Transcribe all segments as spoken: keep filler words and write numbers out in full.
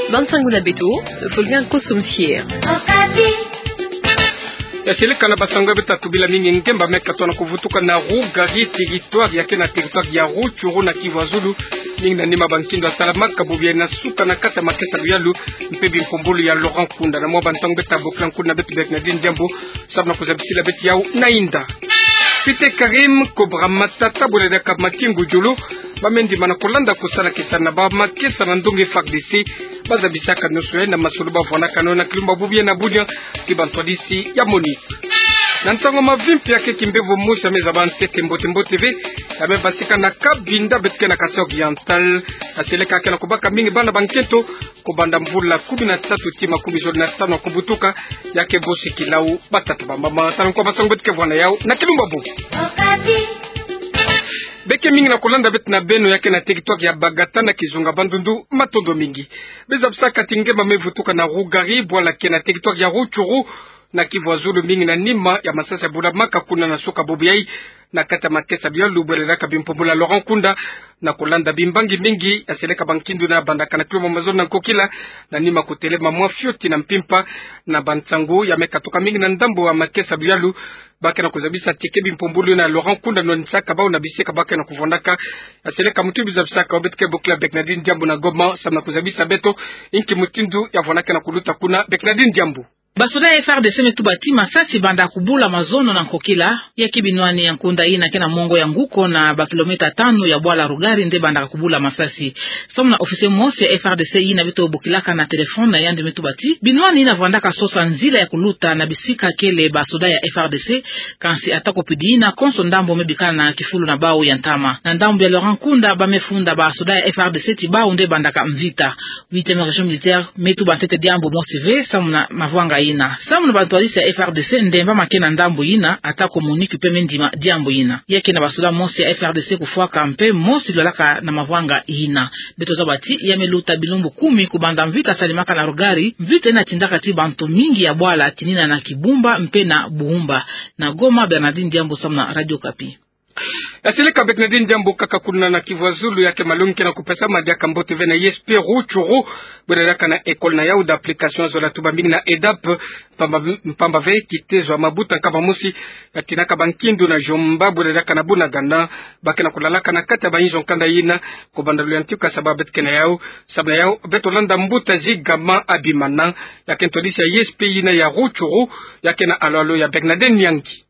Bantanguna beto, volvian kosumsier. Yaseleka na basanga betatu bila mingi ngemba meka tona kuvutuka na Rugari territoire yake na territoire ya Rutshuru na Kivu Zulu mingi na nima bankindo salama kabubia na suka na kata makesa bialu mpebi mpombolo ya Laurent Kunda na mwa bantango beta boklan kuna betu bet na din jambo sabna kuzabisila beti yao nainda Pite Karim Cobra Matata boleda kap makingu julu bamendi mana kolanda kusala kisana ba makesa na ndonge F A R D C baza bisaka nusu na masuluba vona kanona kilumba bubia na bunya kibantwadisi ya moni nantango mavimpi yake kimbevo musa meza bansete mbote mbote ve kame basika na kabinda betke na kasi oriental aseleka kana kubaka mingi bana bankento kubanda mvula kumi na tatu tima kumi joli na tano kubutuka yake bosi kilau batatu bamba tano kwa basango betke vona yao na kilumba bu Beke mingi na kolanda bet na beno yake na TikTok ya Bagata na Kizunga Bandundu matondo mingi. Beza busaka tingema mevutuka na Rugari bwala ke na TikTok ya Rutshuru na Kivu Zulu mingi na nima ya masasa bula maka kuna na soka bobiai na kata makesa bia lubele ka bimpobola Laurent Kunda na kolanda bimbangi mingi aseleka bankindu na bandaka na kiloma mazona kokila na nima kutelema mwafioti na mpimpa na bantangu ya mekatoka mingi na ndambo wa makesa bialu bake na kuzabisa tikebi mpombulu na Laurent Kunda no nsaka bao na biseka bake na kuvondaka aseleka mutubi za bisaka obetke bokla Beknadine Diambo na Goma samna kuzabisa beto inki mutindu ya vonaka na kuluta kuna Beknadine Diambo basoda F R D C metubati masasi banda kubula mazono na nkokila ya kibinwani ya nkunda ina kena mongo ya nguko na bakilometa tano ya bwala Rugari nde banda kubula masasi somna ofise mosi ya F R D C ina bito bukilaka na telefone na yande metubati binwani ina vandaka sosa nzila ya kuluta na bisika kele basoda ya F R D C kansi atako pidi ina konso ndambo mebikana na kifulu na bao ya ntama na ndambo ya Laurent Kunda bamefunda basoda ya F R D C tibao nde banda ka mvita huitième région militaire metubantete Diambo mosive samna mavwanga ina samu bantwalisi ya F R D C ndemba makena ndambo ina atako Monique pe mendima Diambo ina yake na basoda mosi ya F R D C kufuaka mpe mosi lolaka na mavwanga ina beto zabati yameluta bilumbu kumi kubanda mvita salimaka na Rugari mvita ina tindaka ti bantu mingi ya bwala tinina na Kibumba mpe na Buhumba na Goma. Bernardine Diambo samna Radio Kapi. Aseleka Beknadine Diambo kaka kuna na Kivu Zulu yake malungi na kupesa madia kambote vena Y S P Rutshuru bweraka na ekole na yao d'application zola tuba mingi na E D A P mpamba mpamba ve kitezwa mabuta kama musi atinaka bankindu na Jomba bweraka na Bunagana bakena kulalaka na kata banyizo nkanda yina kubandalu yantuka sababu betkena yao sabna yao betolanda mbuta zigama abimana yake ntolisi ya Y S P yina ya Rutshuru yake na alalo ya Beknadine Yangi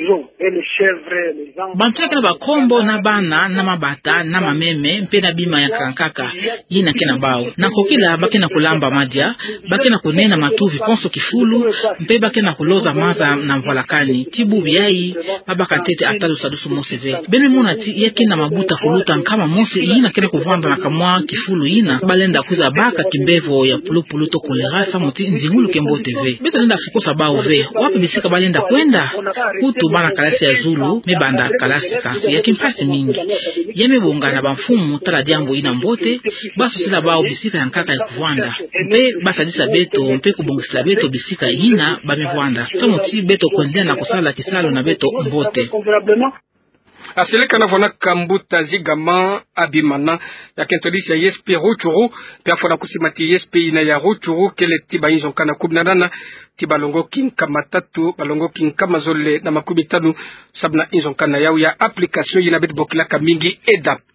bantu yake na bakombo na bana na mabata na mameme mpe na bima ya kankaka yina kena bao na kokila bake na kulamba madia bake na kunena matuvi konso kifulu mpe bake na kuloza maza na mvalakani tibu biyai babaka tete atalu sadusu moseve bene muna ti yake na mabuta kuluta nkama mosi yina kena kuvanda na kamwa kifulu yina balenda kuza baka kimbevo ya pulu pulu to kolera samuti nzingulu kembo T V beto nenda fukosa bao ve wapi bisika balenda kwenda kutu bana kalasi ya Zulu mebanda kalasi kansi ya kimpasi mingi yeme bonga na bamfumu tala Diambo ina mbote baso sila bao bisika ya nkaka ya kuvwanda mpe basadisa beto mpe kubongisila beto bisika ina bamevwanda samuti beto kwendea na kusala kisalo na beto mbote aseleka na vona kambuta zigama abimana ya kentolisi ya Y S P Rutshuru pe afona kusimati Y S P ina ya Rutshuru kele tiba inzo kana kubnadana tiba longo kinkama tatu balongo kinkama zole na makumi tanu sabna inzo kana yao ya application yina betu bokilaka mingi E D A P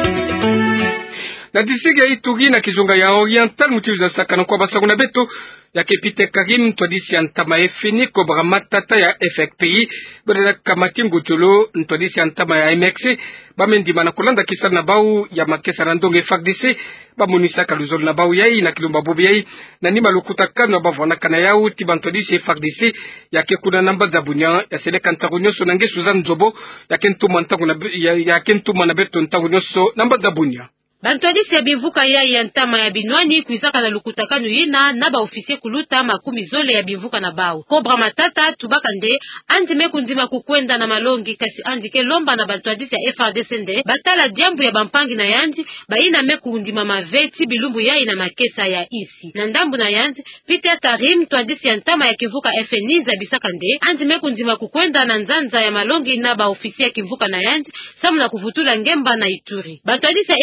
na disige ya Ituri na Kizunga ya Oriental mutiuza sakana kwa basaguna beto ya Pite Karim ntwadisi ya ntama efini Cobra Matata ya F F P I bwela kamati ngutulu ntwadisi ya ntama ya M X C bamendima na kulanda kisa na bau ya makesa na ndonge F A R D C bamunisa kaluzolo na bau yai na kilumba bobi yai na nima lukuta kano bavwana kana yau tiba ntwadisi F A R D C ya kekuna namba za bunya ya seleka ntagunyoso na nge Suzanne Zobo ya kentuma ya kentuma na beto ntagunyoso namba za bunya Bantwadisi ya bivuka ya ya ntama ya binwani kuizaka na lukutakanu yina na ba ofisier kuluta makumi zole ya bivuka na bao. Cobra Matata tubaka nde andime kundima kukwenda na malongi kasi andike lomba na bantwadisi ya F R D C nde batala Diambo ya bampangi na yandi baina me kundima maveti bilumbu ya ina makesa ya isi. Na ndambu na yandi Pite Karim twadisi ya ntama ya kivuka F N I za bisaka nde andime kundima kukwenda na nzanza ya malongi na ba ofisier kivuka na yandi samu na kuvutula ngemba na Ituri. Bantwadisi ya F R D C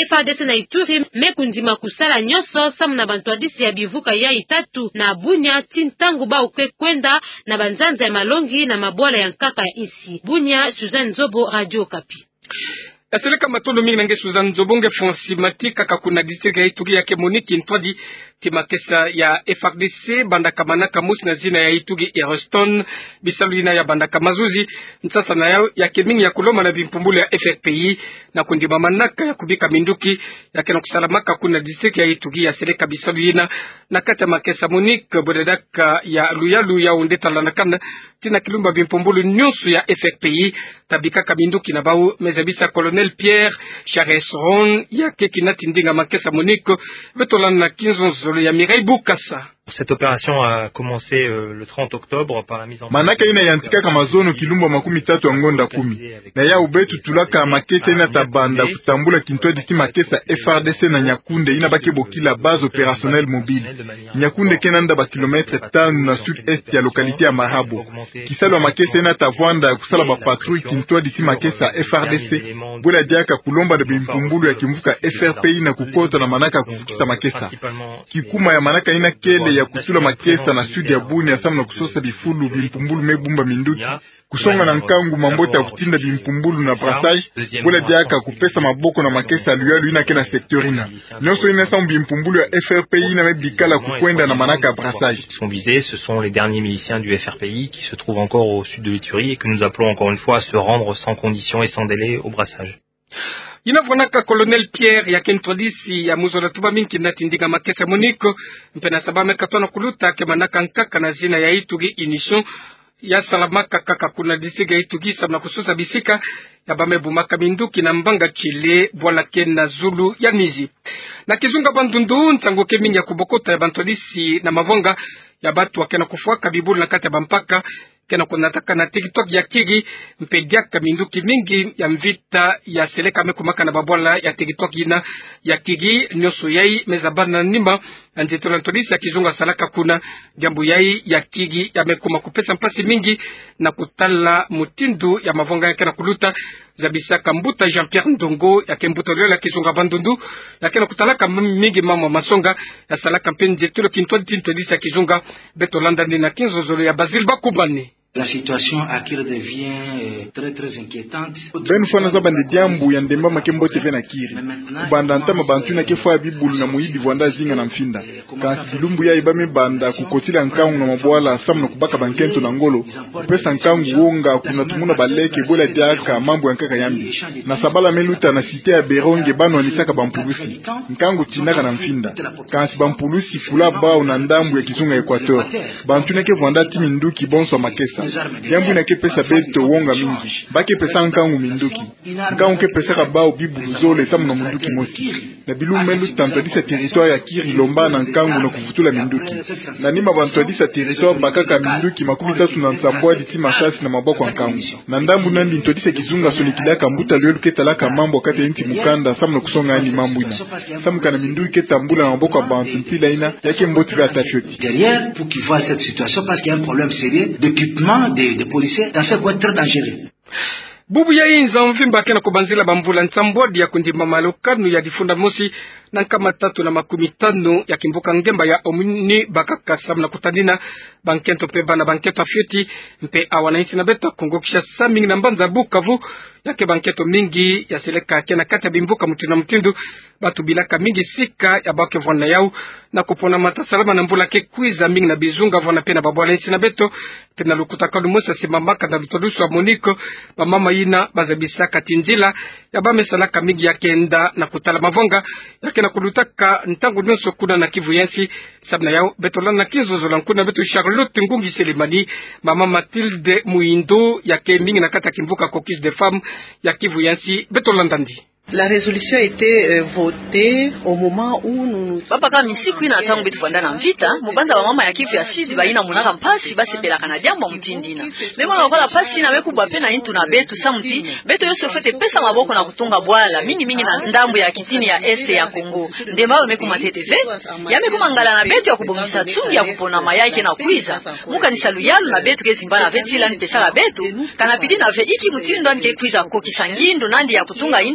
Masisi na Ituri mekundima kusala nyoso samu na bantu adisi ya bivuka ya itatu na Bunya tintangu ba ukwe kwenda na banzanza ya Malongi na mabwala ya nkaka ya isi. Bunya, Suzanne Zobo, Radio Okapi. Aseleka matondo mingi nange Suzanne Zobonge fonsi matika kakuna district ya Ituri ya Kemoniki ntwadi timakesa ya F R D C bandaka manaka musi na zina ya Ituri Eroston bisalina ya bandaka mazuzi nsasa na yao ya kemingi ya kuloma na bimpumbulu ya F R P I na kundima manaka ya kubika minduki ya kena kusalamaka kuna district ya Ituri ya seleka bisalina na kata makesa Monique bodedaka ya luyalu ya undeta lanakana tina kilumba bimpumbulu nyusu ya F R P I tabika kaminduki na bau mezabisa Colonel Pierre Charles Ron ya kekina tindinga makesa Monique betolana na kinzo ya Mireille Bukasa. Cette opération a commencé euh, le trente octobre par la mise en place. Manaka ina yantika kama zono kilumba makumi tatu angonda kumi. Na ya ubetu tulaka makete ina tabanda kutambula kintoa diti makesa F R D C na Nyakunde ina bake bokila base opérationnelle mobile. Nyakunde kenanda ba kilometre tano na sud-est ya lokalite ya Mahabo. Kisalo makesa ina tavwanda kusala ba patrouille kintoa diti makesa F R D C. Bula diaka kulomba de bimpumbulu ya kimvuka F R P I na kukota na manaka kufukisa makesa. Kikuma ya manaka ina kele ya kusula makesa na sudi ya Buni ya samu na kusosa bifulu bimpumbulu mebumba minduki kusonga na nkangu mambota ya kutinda bimpumbulu na brassage bula diaka kupesa maboko na makesa luyalu ina kena sektorina nyoso ina samu bimpumbulu ya F R P I na mebikala kukwenda na manaka brassage. Sont visés, ce sont les derniers miliciens du F R P I qui se trouvent encore au sud de l'Ituri et que nous appelons encore une fois à se rendre sans condition et sans délai au brassage. Inavonaka Colonel Pierre ya kentrodisi ya muzola tuba mingi na tindinga makesa Monique mpena sabame katona kuluta ke manaka nkaka na zina ya Ituri inisho ya salamaka kaka kuna disiga Ituri sabna kususa bisika ya bamebu makaminduki na mbanga chile bwala kena Zulu ya nizi na kizunga bandundu ntango kemingi ya kubokota ya bantodisi na mavonga ya batu wakena kufuaka bibulu na kati ya bampaka kena kunataka na TikTok ya kigi mpediaka minduki mingi ya mvita ya seleka mekumaka na babwala ya TikTok ina ya kigi nyoso yai mezabana nimba anjetola ntolisi ya kizunga salaka kuna jambu yai ya kigi ya mekuma kupesa mpasi mingi na kutala mutindu ya mavonga ya kena kuluta zabisaka mbuta Jean-Pierre Ndongo ya kembuto leo la kizunga bandundu ya kena kutalaka mingi mama masonga ya salaka mpenje tulo kintwa tintolisi ya kizunga betolanda ni na kinzo zolo ya Basil Bakubani. La situation à Kiri devient très très inquiétante. Ben fana za bande diambu ya ndemba makembo teve na Kiri. Kubanda ntama bantu na kefa bibulu na muibi vwanda zinga na mfinda. Kasi bilumbu ya ibame banda kukotila nkangu na mabwala samu na kubaka bankento na ngolo. Kupesa nkangu wonga kuna tumuna baleke bola diaka mambo ya nkaka yambi. Na sabala meluta na site ya Beronge bano anisaka bampulusi. Nkangu tinaka na mfinda. Kasi bampulusi fula bao na ndambu ya kizunga Equateur. Bantu neke vwanda timi nduki bonso makesa. Yambu na kepesa beto wonga mingi. Bake pesa nkangu minduki. Nkangu kepesa kabao bibulu zole samu na munduki mosi. Na bilu melu tantadisa territoire ya Kiri lomba na nkangu na kufutula minduki. Na nima bantadisa territoire bakaka minduki makumi tatu na nsambwa diti masasi na maboko nkangu. Na ndambu nandi ntodisa kizunga sonikilaka mbuta lwelu ketalaka mambo kate inti mukanda samu na kusonga ani mambu ina. Samu kana minduki ketambula na maboko bantu mpila ina yake mboti vya tafioti. Derrière, pour qu'ils voient cette situation, parce qu'il y a un problème sérieux d'équipement Des, des policiers dans ce coin très dangereux. Bubu ya inza mvimba kena kubanzila bambula ntambodi ya kundima malokanu ya difunda mosi na kama tatu na makumi tano ya kimbuka ngemba ya omuni bakaka samu na kutanina bankento peba na banketo afioti mpe awanaisi na beta kongokisha samingi na mbanza Bukavu yake banketo mingi ya seleka kena kata bimbuka mutina mtindu batu bilaka mingi sika ya bake vwana yau na kupona mata salama na mbula ke kwiza mingi na bizunga vwana pena babwala insi na beto tena lukuta kalu mosa simamaka na lutodusu wa moniko ba mama ina bazabisaka tinjila ya bame salaka mingi ya kenda na kutala mavonga yake na kulutaka ntangu nyoso kuna na Kivu yansi sabna yao betolana na kinzo zolankuna beto Charlotte Ngungi Selemani mama Mathilde Muindo yake mingi na kata kimvuka Caucus des femmes ya Kivu yansi betolandandi. La résolution a été euh, votée au moment où nous papa kama misiku ina tangu betu kwenda na mvita mubanza wa mama ya Kivu ya sidi baina munaka mpasi basi pelaka na jambo mtindina mema wakola pasi na weku bwa pena intu na betu samti betu yose fete pesa maboko na kutunga bwala mingi mingi na ndambu ya kitini ya este ya Kongo ndemba wameku mateteve yameku mangala na betu ya kubongisa tsungi ya kupona mayake na kuiza muka ni saluyalu na betu kezimbana vetila ni pesa la betu kana pidi na ve iki mutindo anke kuiza koki sangindu nandi ya kutunga inti kuluti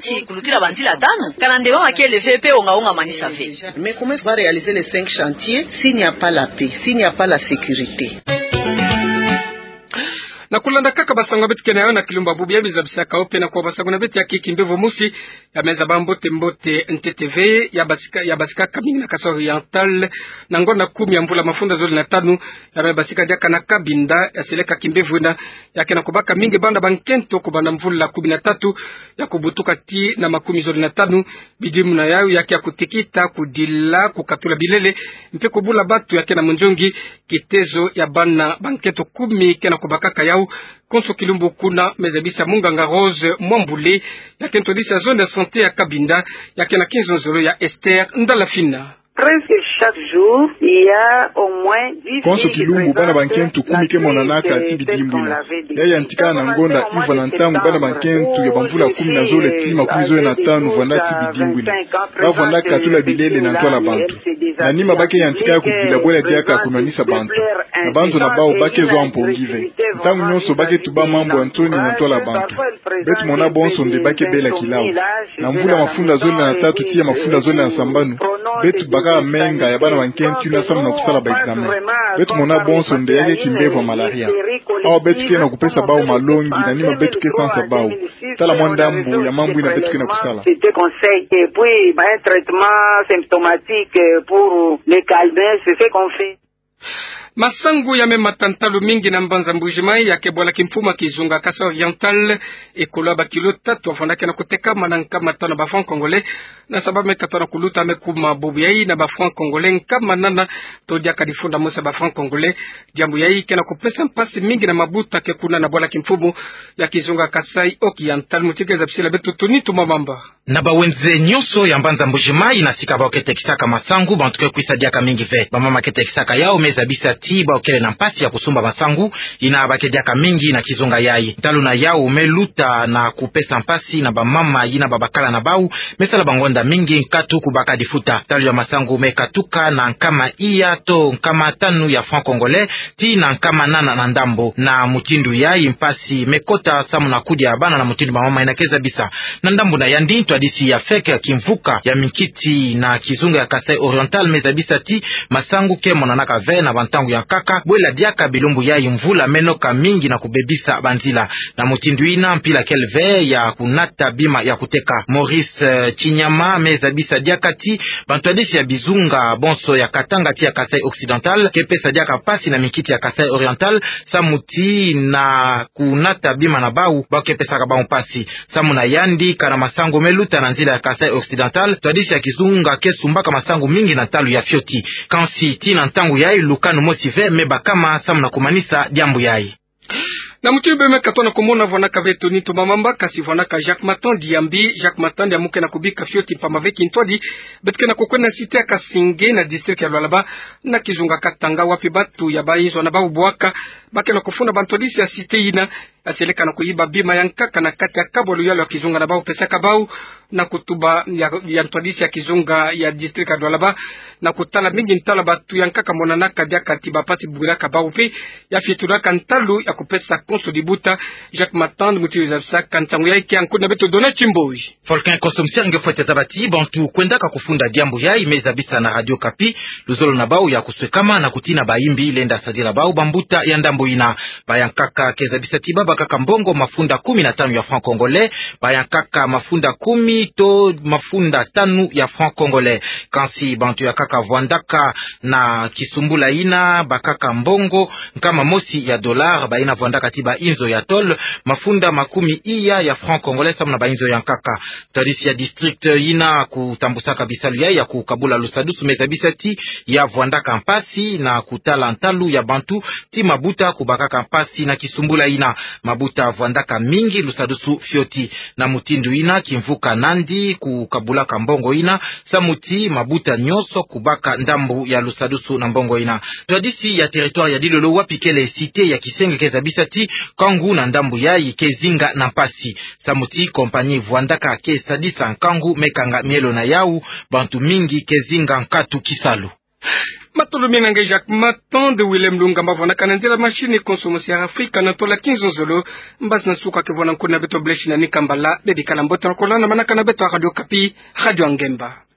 kutila banzila tano kana ndeba makielevé pe ongaonga manisa ve. Mais comment va réaliser les cinq chantiers s'il n'y a pas la paix, s'il n'y a pas la sécurité? Na kulanda kaka basanga betu kenayo na kilumba bubu ya bizabisaka ope na kwa basanga na betu ya kikimbevo musi ya meza bambote mbote N T T V ya basika ya basika kabingi na Kasai Oriental na ngona kumi ya mbula mafunda zoli na tanu ya basika jaka na kabinda ya seleka kimbevo na ya kena kubaka mingi banda bankento kubanda mvula kumi na tatu ya kubutuka ti na makumi zoli na tanu bidimu na yao ya kia kutikita kudila kukatula bilele mpe kubula batu ya kena munjongi kitezo ya bana bankento kumi kena kubaka kaya Konso Kilumbu kuna mezabisa Munganga Rose Mwambule ya kentodisa zone de santé ya Kabinda ya kena quinze zoro ya Esther Ndalafina. Presque chaque jour, il y a au moins dix Konso Kilumbu bana bankentu kumi ke monanaka ati bidimbwina. Yaya antika na ngonda iva na ntamu bana bankentu ya bambula kumi na zole klima kumi zole na tanu vanda ti bidimbwina. Ba vanda katula bilele na ntwala bantu. Na nima bake ya antika ya kubila bwele diaka kunanisa bantu. Na bantu na bao bake zo ampongive. Ntamu nyonso bake tuba mambo Antoni na ntwala bantu. Betu mona bonso nde bake bela kilao. Na mvula mafunda zole na tatu tia mafunda zole na sambanu. Betu baka menga ya bana bankentu na samu na kusala ba examen. Betu mona bonso nde yake kimbevo malaria. Awa betu ke na kupesa bao malongi na nima betu ke sansa bao. Tala mwandambu ya mambu ina betu ke na kusala. C'était conseil et puis bah, un traitement symptomatique pour les calmer, c'est ce qu'on fait. Masangu ya mema tantalo mingi na mbanza mbujimai ya kebola kimfuma kizunga Kasai Oriental ekolo ba kilo tatu afandake na kuteka mananka matana ba franc congolais na sababu mekatana kuluta mekuma bobu yai na ba franc congolais kama nana todia kadifunda musa ba franc congolais jambo yai kena kupesa mpasi mingi na mabuta ke kuna na bola kimfumu ya kizunga Kasai Oriental mutigeza bisela betu tunitu mamamba na ba wenze nyonso ya mbanza mbujimai na sika ba oketekisaka masangu bantuke kuisadiaka mingi ve ba mama ketekisaka yao mezabisa tiba okele na mpasi ya kusumba masangu ina bakediaka mingi na kizunga yai talo na yao meluta na kupesa mpasi na bamama ina babakala na bau mesala bangonda mingi nkatu kubaka difuta talo ya masangu mekatuka na nkama iya to nkama tanu ya franc congolais ti na nkama nana na ndambo na mutindu yai mpasi mekota samu na kudi ya bana na mutindu bamama inakeza bisa na ndambo na yandi twadisi ya feke kimvuka ya mikiti na kizunga ya Kasai Oriental mezabisa ti masangu ke monanaka ve na bantangu ya kaka bwela diaka bilumbu ya mvula menoka mingi na kubebisa banzila na mutindu ina mpila kelve ya kunata bima ya kuteka Maurice uh, Chinyama mezabisa diaka ti bantwadisi ya bizunga bonso ya katanga ti ya Kasai Occidental kepesa diaka pasi na mikiti ya Kasai Oriental samuti na kunata bima na bau bakepesa kabao pasi samu na yandi kana masango meluta na nzila ya Kasai Occidental twadisi ya kizunga kesumbaka masango mingi na talu ya fioti kansi ti na ntangu ya lukanu mosive meba kama samu na kumanisa jambu yai na mutibe mekatona komona vona kaveto ni to mamamba kasi vona ka Jacques Matan diambi Jacques Matan ya muke na kubika fioti pamba veki ntwadi betke na kokwena site ya Kasinge na district ya Lualaba na kizunga Katanga wapi batu ya bainzo na baubwaka bake na kufuna bantodisi ya site ina aseleka na kuiba bima yankaka na kati ya kabolo yalo ya kizunga na bau pesa kabau na kutuba ya, ya ntodisi ya kizunga ya district ya Lualaba na kutala mingi ntala batu yankaka monanaka dia katiba pasi bugura kabau pe ya fietulaka ntalu ya kupesa konso dibuta Jacques Matan mutiza sa kantangu yake ankuna beto dona chimboi Volcan konsomser ngefwete tabati bantu kwendaka kufunda diambu yai meza bisa na Radio Kapi luzolo na bau ya kuswekama na kutina baimbi lenda sadira bau bambuta ya ndambo ina bayankaka keza bisa tiba bakaka mbongo mafunda kumi na tanu ya franc congolais bayankaka mafunda kumi to mafunda tanu ya franc congolais kansi bantu ya kaka vwandaka na kisumbula ina bakaka mbongo nkama mosi ya dollar baina vwandaka tiba inzo ya tol mafunda makumi iya ya franc congolais samu na bainzo ya nkaka tadisi ya district ina kutambusaka bisalu ya ya kukabula lusadusu mezabisa ti ya vwandaka mpasi na kutala ntalu ya bantu ti mabuta kubakaka mpasi na kisumbula ina mabuta vwandaka mingi lusadusu fioti na mutindu ina kimvuka nandi kukabulaka mbongo ina samuti mabuta nyoso kubaka ndambu ya lusadusu na mbongo ina tadisi ya territoire ya dilolo wapikele site ya Kisenge kezabisa ti kangu na ndambu yai kezinga na mpasi samuti kompanyi vwandaka ke sadisa nkangu mekanga mielo na yau bantu mingi kezinga nkatu kisalu matolo minga Jacques Matan de Willem Lunga mbavona kananzela machine consommation ya Afrika na tola quinze zolo mbas na suka ke bona kuna beto bleshi na nikambala dedikala mbota kolana manaka na beto Radio Kapi Radio Angemba.